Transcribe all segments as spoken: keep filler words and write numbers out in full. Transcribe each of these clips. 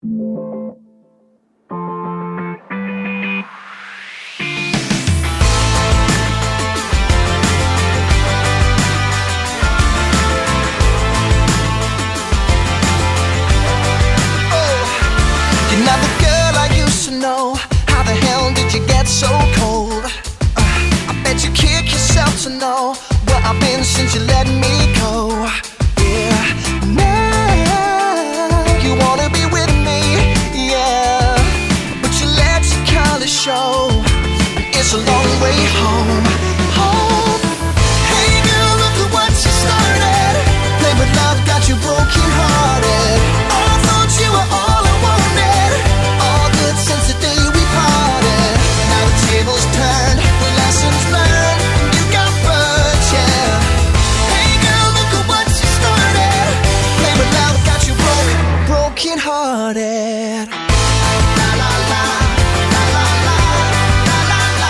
You're not the girl I used to know. How the hell did you get so cold? uh, I bet you kick yourself to know where I've been since you let me go. Yeah, now you wanna be with me, yeah, but you let your colors show, and it's a long way home, home. Hey girl, look at what you started. Play with love, got you broken hearted. I thought you were all I wanted, all good since the day we parted. Now the tables turned, lessons learned, you got burned, yeah. Hey girl, look at what you started. Play with love, got you broke, broken hearted. La la la, la la la, la la la,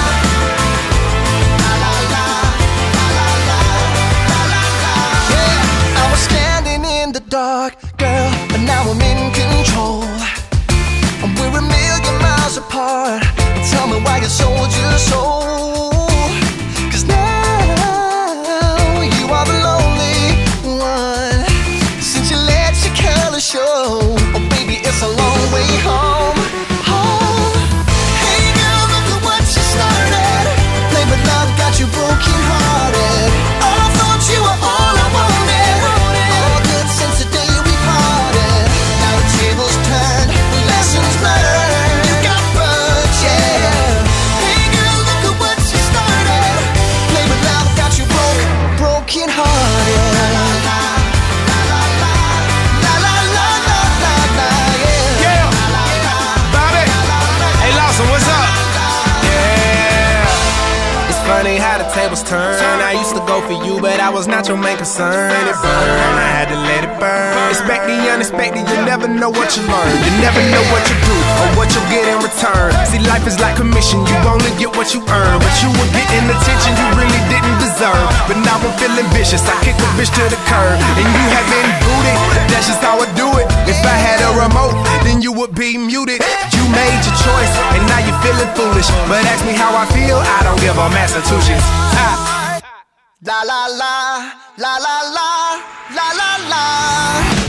la la la, la la la, la la la. Yeah, I was standing in the dark, girl, but now I'm in control. And we're a million miles apart. Tell me why you sold your soul. Cause now you are the lonely one, since you let your color show. Oh baby, it's a long way home, home. Hey girl, look at what you started. Play with love, got you broken hearted. I thought you were all I wanted, all good since the day we parted. Now the tables turned, lessons learned, you got burned, yeah. Hey girl, look at what you started. Play with love, got you broke, broken hearted. La la la, la la la, la la la, la la la, yeah. Yeah, La la la, Bobby. Hey Lawson, what's up? Yeah. It's funny how the tables turn. I used to go for you, but I was not your main concern. It burned, I had to let it burn. Expect the unexpected, you never know what you learn. You never know what you do or what you'll get in return. See, life is like commission, you only get what you earn. But you were getting attention you really didn't deserve. But now I'm feeling vicious, I kick a bitch to the curb. And you have been booted, that's just how I do it. If I had a remote, then you would be muted. You made your choice, and now you're feeling foolish. But ask me how I feel, I don't give a Massachusetts. Ah. La la la, la la la, la la la.